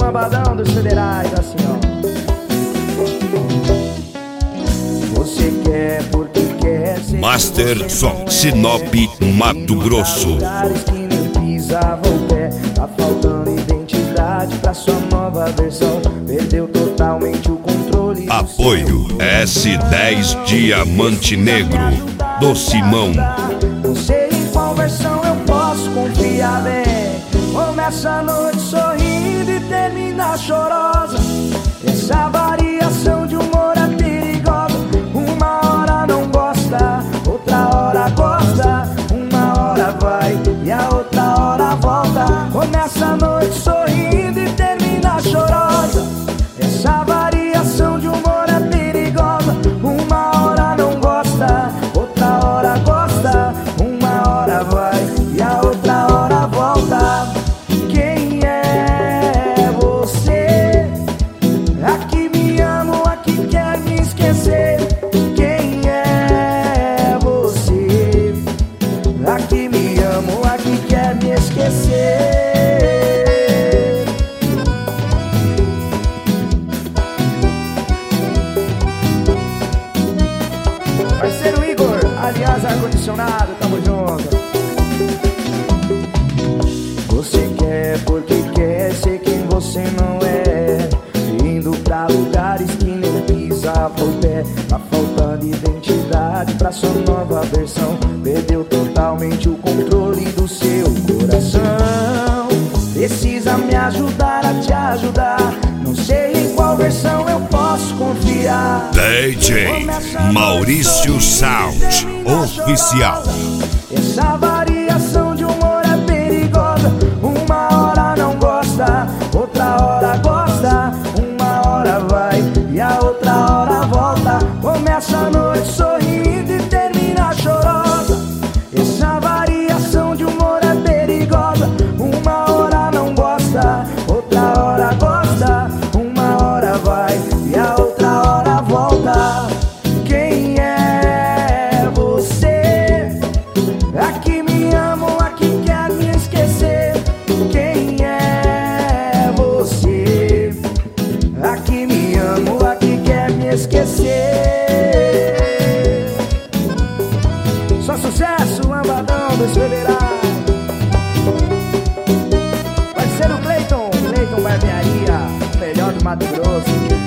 lambadão dos federais, assim ó. Você quer porque quer. Master Som, Sinop, Mato Grosso. Lugares que nem pisava o pé. Tá faltando identidade pra sua nova versão. Perdeu totalmente o controle. Apoio S10 Diamante Negro do Simão. Não sei em qual versão eu posso confiar bem. Começa a noite sorrindo e termina chorosa. Essa variação de humor é perigosa. Uma hora não gosta, outra hora gosta. Uma hora vai e a outra hora volta. Começa a noite sorrindo e termina chorosa. Essa variação de humor é perigosa. Uma hora não gosta, outra hora gosta. Uma hora vai e a outra hora volta. Quem é você? Aqui me amo, aqui quer me esquecer. Quem é você? Aqui me amo, aqui quer me esquecer. Parceiro Igor, aliás, ar-condicionado, tamo junto. Você quer porque quer ser quem você não é. Indo pra lugares que nem pisava o pé. Tá faltando identidade pra sua nova versão. Perdeu totalmente o controle do seu coração. Precisa me ajudar a te ajudar. Não sei em qual versão eu posso confiar. DJ Maurício Sound Oficial. Essa variação de humor é perigosa. Uma hora não gosta, outra hora gosta. Uma hora vai e a outra hora volta. Começa a noite sorrindo e termina chorosa. Essa variação de humor é perigosa. Uma hora não gosta, outra hora gosta. Uma hora vai e a outra hora volta. Quem é você? Aqui me amo, aqui quer me esquecer. Quem é você? Aqui me amo, aqui quer me esquecer. Só sucesso, lambadão dos federais. Parceiro Cleiton, Cleiton Barbearia, melhor do Mato Grosso.